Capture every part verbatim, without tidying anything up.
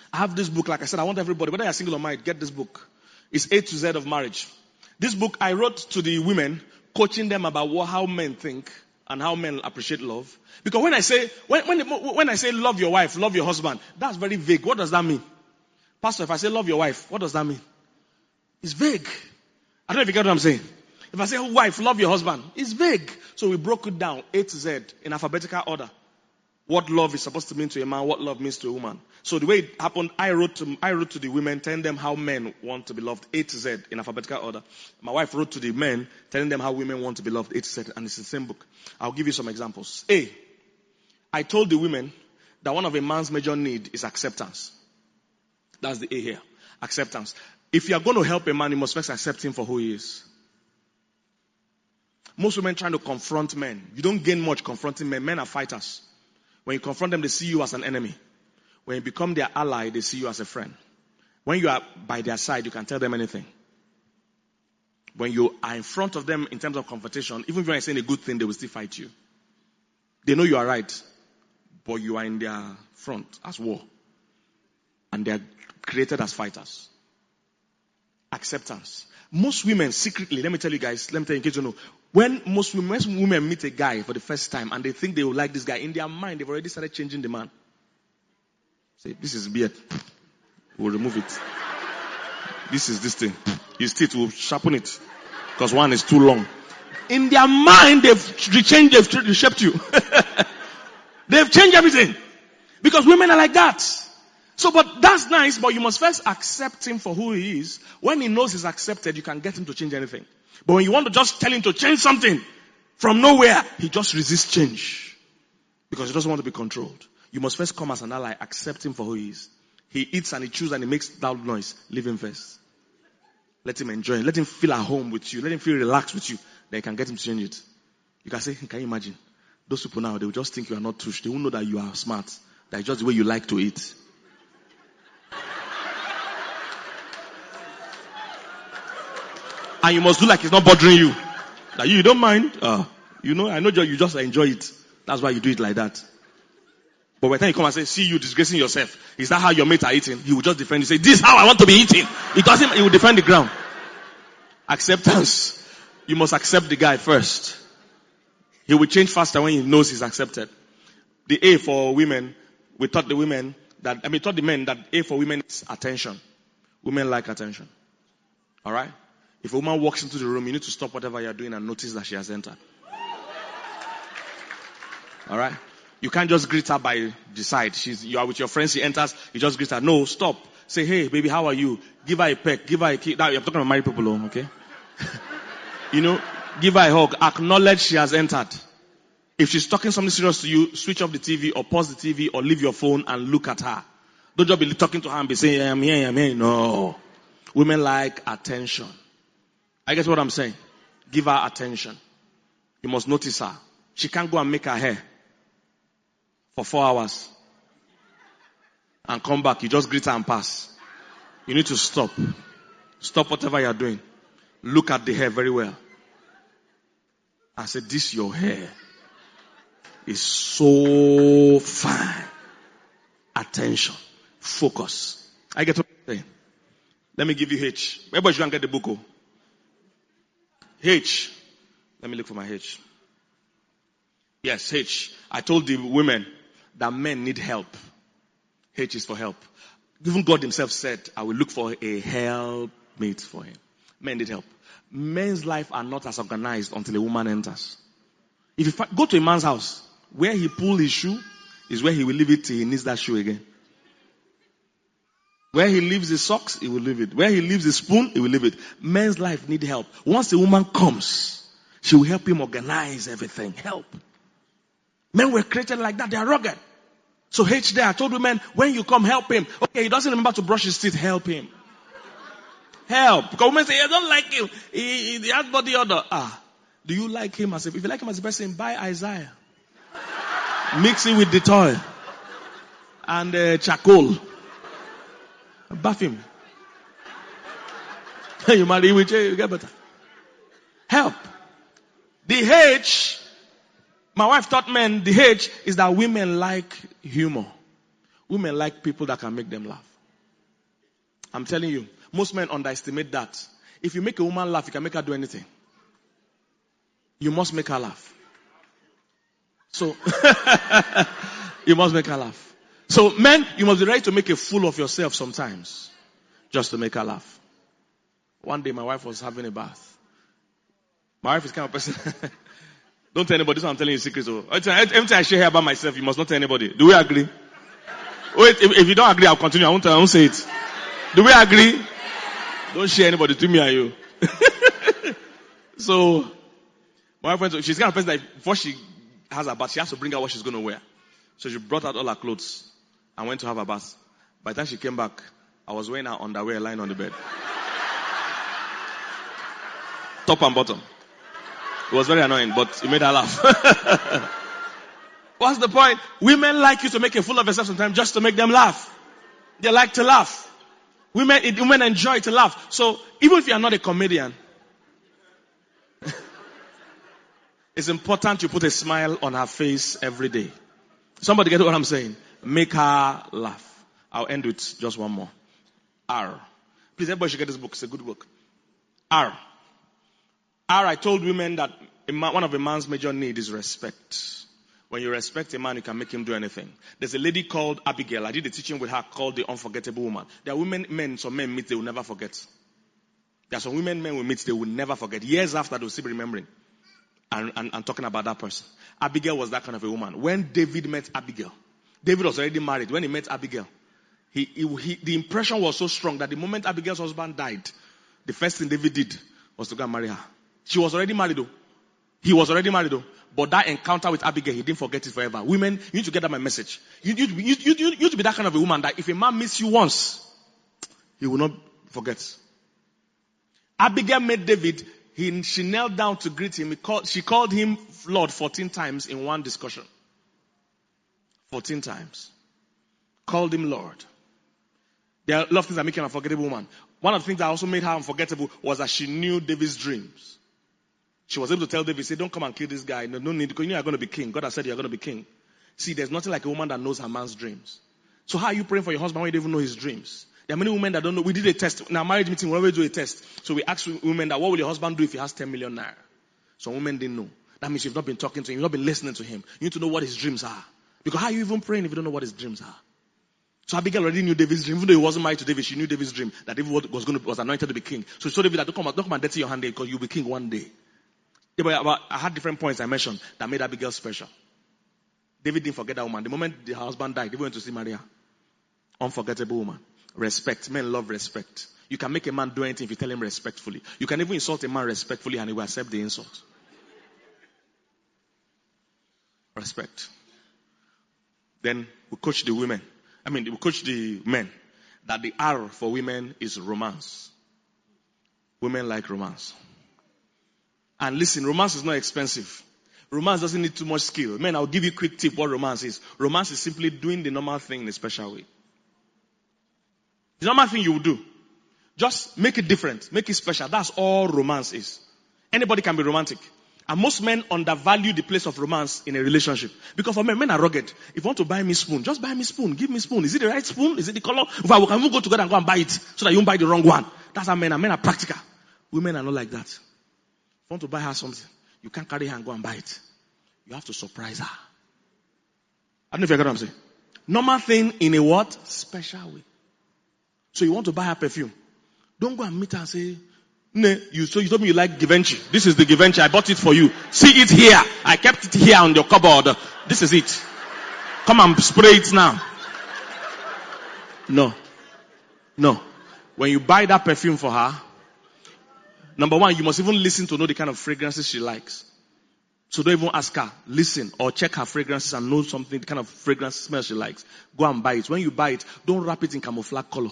I have this book, like I said, I want everybody, whether you're single or married, get this book. It's A to Z of marriage. This book I wrote to the women, coaching them about what, how men think and how men appreciate love. Because when I say, when, when, when I say love your wife, love your husband, that's very vague. What does that mean? Pastor, if I say love your wife, what does that mean? It's vague. I don't know if you get what I'm saying. If I say wife, love your husband, it's vague. So we broke it down, A to Z, in alphabetical order. What love is supposed to mean to a man, what love means to a woman. So the way it happened, I wrote to, I wrote to the women, telling them how men want to be loved, A to Z, in alphabetical order. My wife wrote to the men, telling them how women want to be loved, A to Z, and it's the same book. I'll give you some examples. A, I told the women that one of a man's major need is acceptance. That's the A here. Acceptance. If you are going to help a man, you must first accept him for who he is. Most women trying to confront men. You don't gain much confronting men. Men are fighters. When you confront them, they see you as an enemy. When you become their ally, they see you as a friend. When you are by their side, you can tell them anything. When you are in front of them in terms of confrontation, even if you are saying a good thing, they will still fight you. They know you are right, but you are in their front as war. And they are created as fighters. Acceptance. Most women secretly, let me tell you guys, let me tell you in case you know, when most women, most women meet a guy for the first time and they think they will like this guy, in their mind, they've already started changing the man. Say, this is beard. We'll remove it. This is this thing. His teeth will sharpen it. Because one is too long. In their mind, they've changed, they've reshaped you. They've changed everything. Because women are like that. So, but that's nice, but you must first accept him for who he is. When he knows he's accepted, you can get him to change anything. But when you want to just tell him to change something from nowhere, he just resists change. Because he doesn't want to be controlled. You must first come as an ally, accept him for who he is. He eats and he chews and he makes loud noise. Leave him first. Let him enjoy it. Let him feel at home with you. Let him feel relaxed with you. Then you can get him to change it. You can say, can you imagine? Those people now, they will just think you are not touched. They won't know that you are smart. That is just the way you like to eat. And you must do like it's not bothering you. That you, you don't mind. Uh, you know, I know you just enjoy it. That's why you do it like that. But by the time you come and say, see you disgracing yourself. Is that how your mates are eating? He will just defend you. Say, this is how I want to be eating. He doesn't, he will defend the ground. Acceptance. You must accept the guy first. He will change faster when he knows he's accepted. The A for women, we taught the women that, I mean, taught the men that A for women is attention. Women like attention. Alright? If a woman walks into the room, you need to stop whatever you're doing and notice that she has entered. Alright? You can't just greet her by the side. She's, you are with your friends, she enters, you just greet her. No, stop. Say, hey, baby, how are you? Give her a peck, give her a kiss. Now, you're talking about married people, okay? You know, give her a hug. Acknowledge she has entered. If she's talking something serious to you, switch off the T V or pause the T V or leave your phone and look at her. Don't just be talking to her and be saying, I'm here, I'm here. No. Women like attention. I get what I'm saying. Give her attention. You must notice her. She can't go and make her hair for four hours and come back. You just greet her and pass. You need to stop. Stop whatever you're doing. Look at the hair very well. I said, this your hair is so fine. Attention. Focus. I get what I'm saying. Let me give you H. Everybody should get the book. Oh. H. Let me look for my H. Yes, H. I told the women that men need help. H is for help. Even God himself said, I will look for a helpmate for him. Men need help. Men's life are not as organized until a woman enters. If you go to a man's house, where he pulls his shoe is where he will leave it till he needs that shoe again. Where he leaves his socks, he will leave it. Where he leaves his spoon, he will leave it. Men's life need help. Once a woman comes, she will help him organize everything. Help. Men were created like that. They are rugged. So H there, I told women, when you come, help him. Okay, he doesn't remember to brush his teeth, help him. Help. Because women say, I don't like him. He, he has body odor. Ah, do you like him as a, if you like him as a person, buy Isaiah. Mix it with Dettol. And uh, charcoal. Bath him. You marry with you, you get better. Help. The H, my wife taught men, the H is that women like humor. Women like people that can make them laugh. I'm telling you, most men underestimate that. If you make a woman laugh, you can make her do anything. You must make her laugh. So, you must make her laugh. So, men, you must be ready to make a fool of yourself sometimes, just to make her laugh. One day, my wife was having a bath. My wife is kind of person. Don't tell anybody. This one I'm telling you secrets. Every time I share here about myself, you must not tell anybody. Do we agree? Wait, if, if you don't agree, I'll continue. I won't, I won't say it. Do we agree? Don't share anybody to me and you. So, my wife went to, she's the kind of person that before she has her bath, she has to bring out what she's going to wear. So she brought out all her clothes and went to have her bath. By the time she came back, I was wearing her underwear lying on the bed. Top and bottom. It was very annoying, but it made her laugh. What's the point? Women like you to make a fool of yourself sometimes just to make them laugh. They like to laugh. Women, it, women enjoy to laugh. So even if you are not a comedian, it's important you put a smile on her face every day. Somebody get what I'm saying? Make her laugh. I'll end with just one more. R. Please, everybody should get this book. It's a good book. R. R, I told women that a man, one of a man's major needs is respect. When you respect a man, you can make him do anything. There's a lady called Abigail. I did a teaching with her called The Unforgettable Woman. There are women, men, some men meet, they will never forget. There are some women, men will meet, they will never forget. Years after, they will still be remembering and, and, and talking about that person. Abigail was that kind of a woman. When David met Abigail, David was already married. When he met Abigail, he, he, he, the impression was so strong that the moment Abigail's husband died, the first thing David did was to go and marry her. She was already married though. He was already married though. But that encounter with Abigail, he didn't forget it forever. Women, you need to get that my message. You, you, you, you, you, you need to be that kind of a woman that if a man meets you once, he will not forget. Abigail met David. He, she knelt down to greet him. He called, she called him Lord fourteen times in one discussion. fourteen times. Called him Lord. There are a lot of things that make him an unforgettable woman. One of the things that also made her unforgettable was that she knew David's dreams. She was able to tell David, say, don't come and kill this guy. No, no need, because you know you're going to be king. God has said you're going to be king. See, there's nothing like a woman that knows her man's dreams. So how are you praying for your husband when you don't even know his dreams? There are many women that don't know. We did a test. In our marriage meeting, we always do a test. So we asked women that, what will your husband do if he has ten million naira? Some women didn't know. That means you've not been talking to him. You've not been listening to him. You need to know what his dreams are. Because how are you even praying if you don't know what his dreams are? So Abigail already knew David's dream. Even though he wasn't married to David, she knew David's dream. That David was going to, was anointed to be king. So she told David that don't come, don't come and dirty your hand there because you'll be king one day. Yeah, but, but I had different points I mentioned that made Abigail special. David didn't forget that woman. The moment the husband died, David went to see Maria. Unforgettable woman. Respect. Men love respect. You can make a man do anything if you tell him respectfully. You can even insult a man respectfully and he will accept the insult. Respect. Then we coach the women. I mean, we coach the men that the R for women is romance. Women like romance. And listen, romance is not expensive. Romance doesn't need too much skill. Men, I'll give you a quick tip what romance is. Romance is simply doing the normal thing in a special way. The normal thing you will do. Just make it different. Make it special. That's all romance is. Anybody can be romantic. And most men undervalue the place of romance in a relationship. Because for men, men are rugged. If you want to buy me spoon, just buy me spoon. Give me spoon. Is it the right spoon? Is it the color? If I can even go together and go and buy it so that you won't buy the wrong one. That's how men are. Men are practical. Women are not like that. If you want to buy her something, you can't carry her and go and buy it. You have to surprise her. I don't know if you get what I'm saying. Normal thing in a what? Special way. So you want to buy her perfume. Don't go and meet her and say, no, you, so you told me you like Givenchy. This is the Givenchy. I bought it for you. See it here. I kept it here on your cupboard. This is it. Come and spray it now. No. No. When you buy that perfume for her, number one, you must even listen to know the kind of fragrances she likes. So don't even ask her. Listen or check her fragrances and know something, the kind of fragrance smell she likes. Go and buy it. When you buy it, don't wrap it in camouflage color.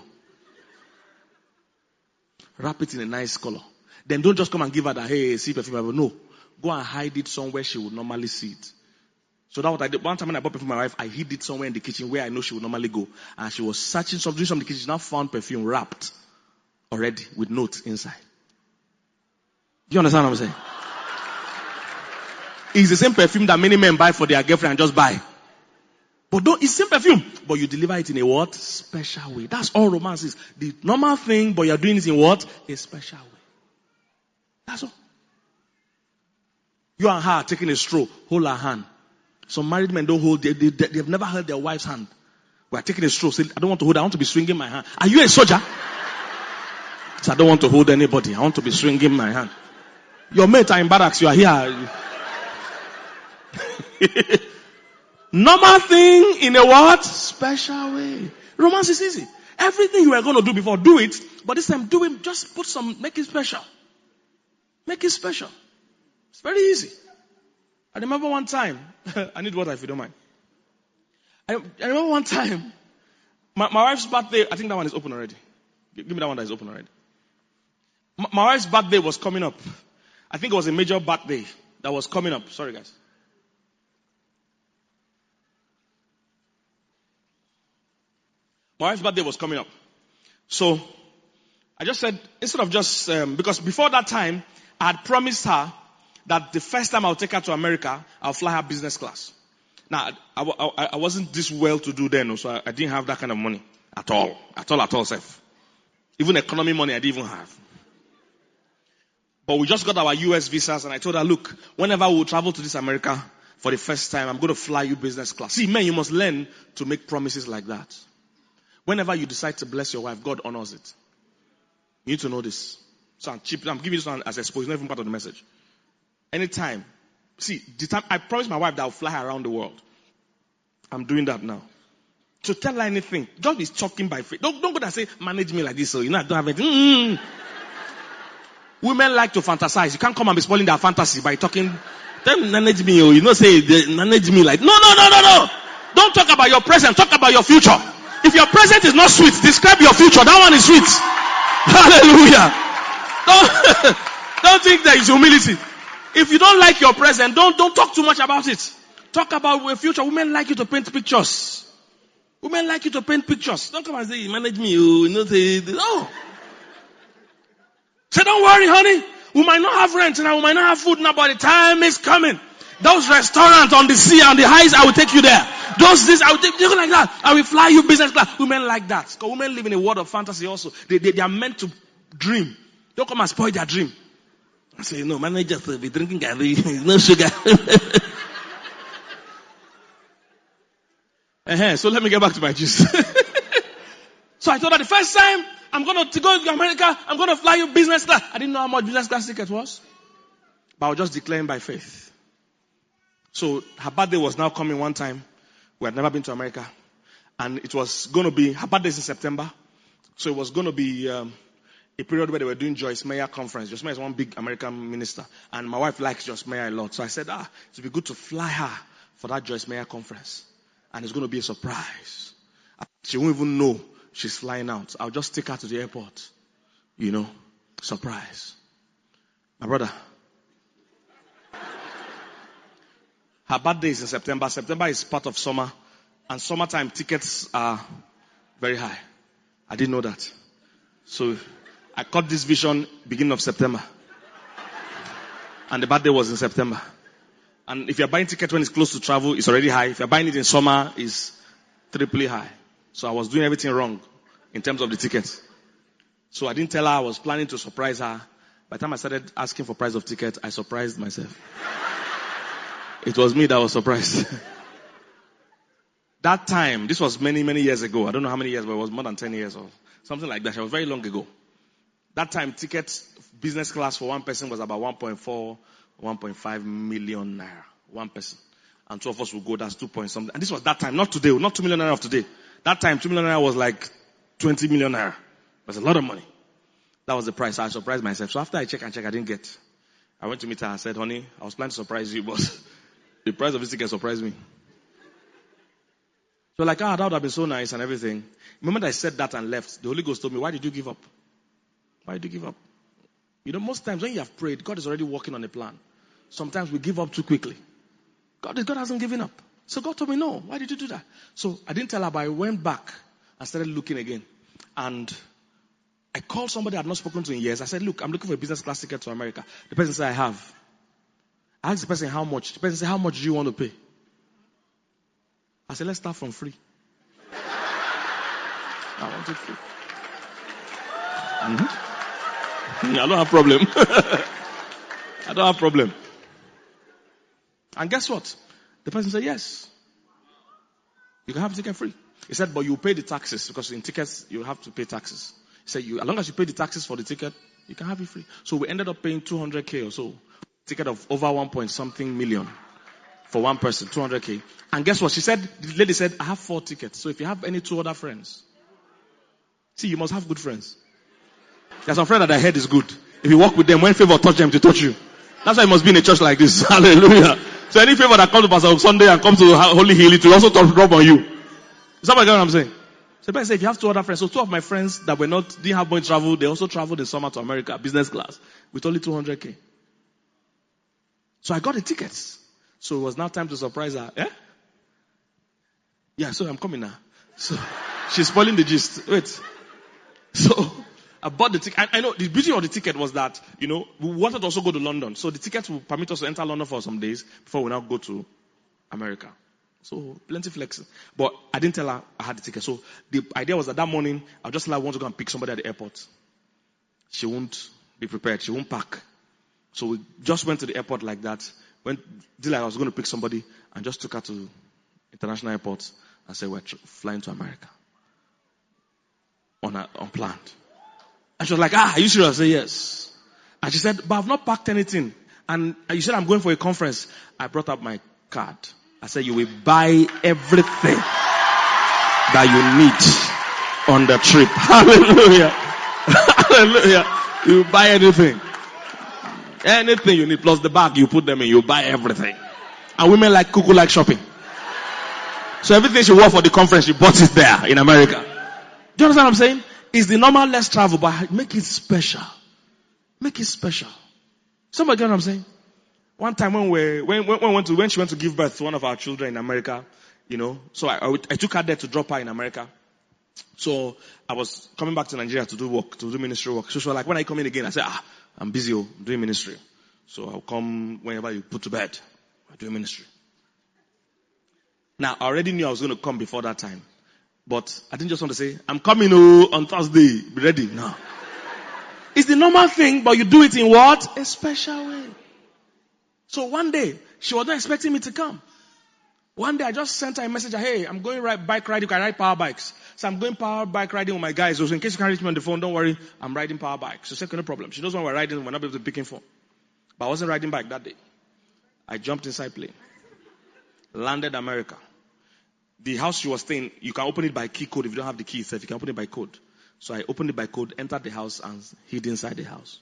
Wrap it in a nice color. Then don't just come and give her that, hey, see perfume. No. Go and hide it somewhere she would normally see it. So that's what I did. One time when I bought perfume for my wife, I hid it somewhere in the kitchen where I know she would normally go. And she was searching something, doing something in the kitchen. She now found perfume wrapped already with notes inside. Do you understand what I'm saying? It's the same perfume that many men buy for their girlfriend and just buy. But don't, it's same perfume, but you deliver it in a what? Special way. That's all romance is. The normal thing, but you're doing it in what? A special way. That's all. You and her are taking a stroll. Hold her hand. Some married men don't hold, they, they, they've never held their wife's hand. We're taking a stroll. Say, I don't want to hold, I want to be swinging my hand. Are you a soldier? So I don't want to hold anybody. I want to be swinging my hand. Your mates are in barracks. You are here. Normal thing in a what? Special way. Romance is easy. Everything you were going to do before, do it. But this time, do it. Just put some, make it special. Make it special. It's very easy. I remember one time, I need water if you don't mind. I, I remember one time, my, my wife's birthday, I think that one is open already. Give me that one that is open already. My, my wife's birthday was coming up. I think it was a major birthday that was coming up. Sorry guys. My wife's birthday was coming up. So, I just said, instead of just, um, because before that time, I had promised her that the first time I'll take her to America, I'll fly her business class. Now, I, I, I wasn't this well to do then, so I, I didn't have that kind of money at all. At all, at all, self. Even economy money I didn't even have. But we just got our U S visas and I told her, look, whenever we travel to this America for the first time, I'm going to fly you business class. See, men, you must learn to make promises like that. Whenever you decide to bless your wife, God honors it. You need to know this. So I'm cheap. I'm giving you this one as exposed. It's not even part of the message. Anytime. See, the time I promised my wife that I'll fly her around the world. I'm doing that now. So tell her anything. Just be talking by faith. Don't, don't go there and say, manage me like this. So you know, I don't have anything. Mm-hmm. Women like to fantasize. You can't come and be spoiling their fantasy by talking. Then manage me. You know, say, manage me like, no, no, no, no, no. Don't talk about your present. Talk about your future. If your present is not sweet, describe your future. That one is sweet. Hallelujah. Don't, don't think there is humility. If you don't like your present, don't, don't talk too much about it. Talk about your future. Women like you to paint pictures. Women like you to paint pictures. Don't come and say, manage me. You know, say, no. Say, don't worry, honey. We might not have rent now. We might not have food now, but the time is coming. Those restaurants on the sea, on the heights, I will take you there. Those this, I will take you like that. I will fly you business class. Women like that. Because women live in a world of fantasy also. They, they, they are meant to dream. Don't come and spoil their dream. I say, no, manager will be drinking Gary. No sugar. uh-huh, so let me get back to my juice. So I told her the first time, I'm going to go to America, I'm going to fly you business class. I didn't know how much business class ticket was. But I was just declaring by faith. So her birthday was now coming one time. We had never been to America. And it was going to be, her birthday is in September. So it was going to be um, a period where they were doing Joyce Meyer conference. Joyce Meyer is one big American minister. And my wife likes Joyce Meyer a lot. So I said, ah, it would be good to fly her for that Joyce Meyer conference. And it's going to be a surprise. She won't even know she's flying out. I'll just take her to the airport. You know, surprise. My brother. Her birthday is in September. September is part of summer. And summertime tickets are very high. I didn't know that. So I caught this vision beginning of September. And the birthday was in September. And if you're buying tickets when it's close to travel, it's already high. If you're buying it in summer, it's triply high. So I was doing everything wrong in terms of the tickets. So I didn't tell her I was planning to surprise her. By the time I started asking for price of ticket, I surprised myself. It was me that was surprised. That time, this was many, many years ago. I don't know how many years, but it was more than ten years or something like that. It was very long ago. That time, tickets, business class for one person was about one point four, one point five million naira. One person. And two of us would go, that's two point something. And this was that time, not today, not two million naira of today. That time, two million naira was like twenty million naira. It was a lot of money. That was the price. So I surprised myself. So after I check and check, I didn't get. I went to meet her. I said, honey, I was planning to surprise you, but the price of this ticket surprised me. So like, ah, that would have been so nice and everything. The moment I said that and left, the Holy Ghost told me, why did you give up? Why did you give up? You know, most times when you have prayed, God is already working on a plan. Sometimes we give up too quickly. God, God hasn't given up. So God told me, no, why did you do that? So I didn't tell her, but I went back and started looking again. And I called somebody I had not spoken to in years. I said, look, I'm looking for a business class ticket to America. The person said, I have. I asked the person how much. The person said, how much do you want to pay? I said, let's start from free. I want it free. Mm-hmm. I don't have problem. I don't have problem. And guess what? The person said, yes. You can have ticket free. He said, but you pay the taxes because in tickets you have to pay taxes. He said, you, as long as you pay the taxes for the ticket, you can have it free. So we ended up paying two hundred K or so. Ticket of over one point something million for one person, two hundred K. And guess what? She said, the lady said, I have four tickets. So if you have any two other friends, see, you must have good friends. There's some friend that I heard is good. If you walk with them, when favor touch them to touch you. That's why you must be in a church like this. Hallelujah. So any favor that comes to Pastor Sunday and comes to Holy Hill, it will also drop on you. Somebody get what I'm saying? So I say, if you have two other friends, so two of my friends that were not, didn't have money to travel, they also traveled in summer to America, business class, with only two hundred K. So I got the tickets. So it was now time to surprise her. Eh? Yeah, so I'm coming now. So she's spoiling the gist. Wait. So I bought the ticket. I, I know the beauty of the ticket was that, you know, we wanted to also go to London. So the ticket will permit us to enter London for some days before we now go to America. So plenty flexing. But I didn't tell her I had the ticket. So the idea was that that morning, I'll just like want to go and pick somebody at the airport. She won't be prepared. She won't pack. So we just went to the airport like that. Went, did like I was going to pick somebody and just took her to international airport and said we're tr- flying to America. On a, unplanned. And she was like, ah, are you serious? I said, yes. And she said, but I've not packed anything. And you said I'm going for a conference. I brought up my card. I said, you will buy everything that you need on the trip. Hallelujah. Hallelujah. You will buy anything. Anything you need, plus the bag, you put them in, you buy everything. And women like cuckoo like shopping. So everything she wore for the conference, she bought it there in America. Do you understand what I'm saying? It's the normal less travel, but make it special. Make it special. Somebody get what I'm saying? One time when we when when, when, went to, when she went to give birth to one of our children in America, you know, so I, I, I took her there to drop her in America. So I was coming back to Nigeria to do work, to do ministry work. So she was like, when are you coming again? I said, ah, I'm busy, oh, I'm doing ministry. So I'll come whenever you put to bed. I'm doing ministry. Now, I already knew I was going to come before that time. But I didn't just want to say, I'm coming oh, on Thursday. Be ready. No. It's the normal thing, but you do it in what? A special way. So one day, she was not expecting me to come. One day I just sent her a message, hey, I'm going ride, bike riding, you can ride power bikes. So I'm going power bike riding with my guys. So in case you can't reach me on the phone, don't worry, I'm riding power bikes. So she said, no problem. She knows when we're riding, we're not able to pick him phone. But I wasn't riding bike that day. I jumped inside plane. Landed America. The house she was staying, you can open it by key code. If you don't have the key itself, you can open it by code. So I opened it by code, entered the house, and hid inside the house.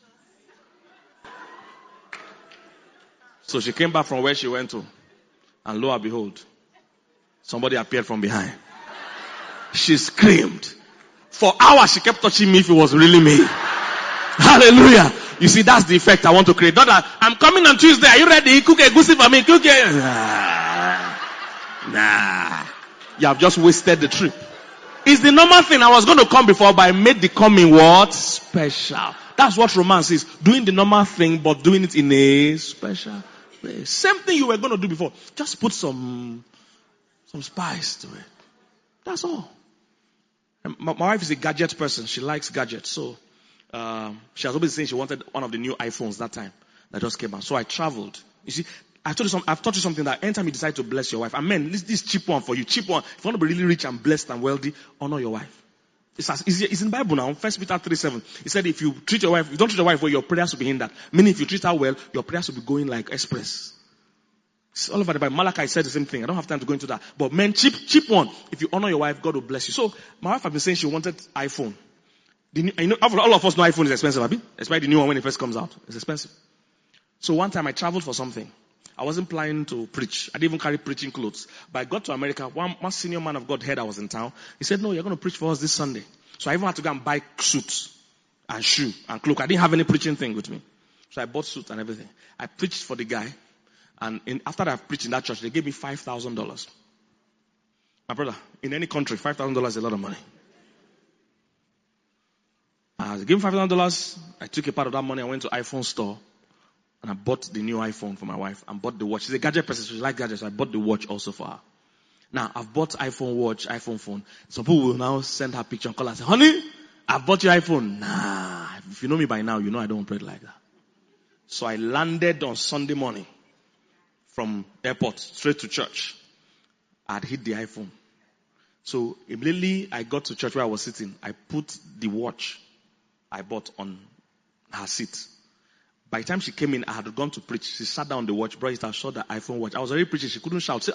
So she came back from where she went to. And lo and behold, somebody appeared from behind. She screamed. For hours she kept touching me if it was really me. Hallelujah. You see, that's the effect I want to create. Not that, I'm coming on Tuesday. Are you ready? Cook a goosey for me. Cook it. Nah. Nah. You have just wasted the trip. It's the normal thing. I was going to come before, but I made the coming what? Special. That's what romance is. Doing the normal thing, but doing it in a special way. Same thing you were going to do before. Just put some, some spice to it. That's all. My, my wife is a gadget person. She likes gadgets. So, um, she has always saying she wanted one of the new iPhones that time that just came out. So I traveled. You see, I told you some, I've taught you something that anytime you decide to bless your wife, amen, this, this cheap one for you, cheap one. If you want to be really rich and blessed and wealthy, honor your wife. It's, as, it's, it's in the Bible now, First Peter three seven. It said if you treat your wife, if you don't treat your wife well, your prayers will be hindered. Meaning if you treat her well, your prayers will be going like express. It's all over the Bible. Malachi said the same thing. I don't have time to go into that. But men, cheap, cheap one. If you honor your wife, God will bless you. So my wife has been saying she wanted iPhone. The new, you know, all of us know iPhone is expensive, Abi. Especially the new one when it first comes out. It's expensive. So one time I traveled for something. I wasn't planning to preach. I didn't even carry preaching clothes. But I got to America. One, one senior man of God heard I was in town. He said, no, you're going to preach for us this Sunday. So I even had to go and buy suits and shoe and cloak. I didn't have any preaching thing with me. So I bought suits and everything. I preached for the guy. And in, after I preached in that church, they gave me five thousand dollars. My brother, in any country, five thousand dollars is a lot of money. Uh, they gave me five thousand dollars. I took a part of that money. I went to iPhone store. And I bought the new iPhone for my wife and bought the watch. She's a gadget person. She likes gadgets. So I bought the watch also for her. Now, I've bought iPhone watch, iPhone phone. Some people will now send her picture and call her and say, honey, I've bought your iPhone. Nah, if you know me by now, you know I don't operate like that. So I landed on Sunday morning from airport straight to church. I'd hit the iPhone. So immediately I got to church where I was sitting. I put the watch I bought on her seat. By the time she came in, I had gone to preach. She sat down on the watch, brought it out, showed the iPhone watch. I was already preaching. She couldn't shout.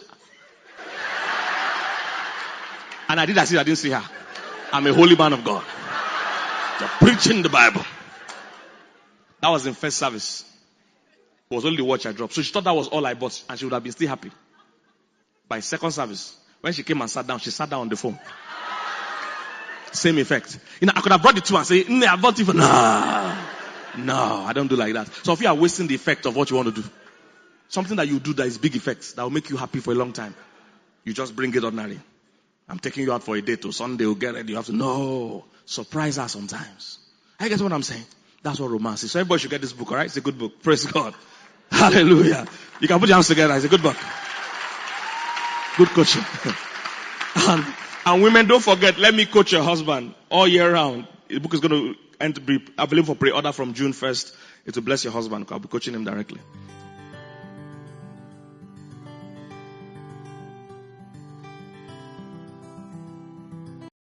And I did as if I didn't see her. I'm a holy man of God. You're preaching the Bible. That was in first service. It was only the watch I dropped. So she thought that was all I bought. And she would have been still happy. By second service, when she came and sat down, she sat down on the phone. Same effect. You know, I could have brought the two and say, no, I bought it for... No. No, I don't do like that. So if you are wasting the effect of what you want to do, something that you do that is big effects, that will make you happy for a long time, you just bring it ordinary. I'm taking you out for a date or Sunday, we'll get ready. You have to, no, surprise her sometimes. I guess what I'm saying? That's what romance is. So everybody should get this book, alright? It's a good book. Praise God. Hallelujah. You can put your hands together. It's a good book. Good coaching. and, and women, don't forget, let me coach your husband all year round. The book is going to end to be available for pre-order from June first. It will bless your husband. I'll be coaching him directly.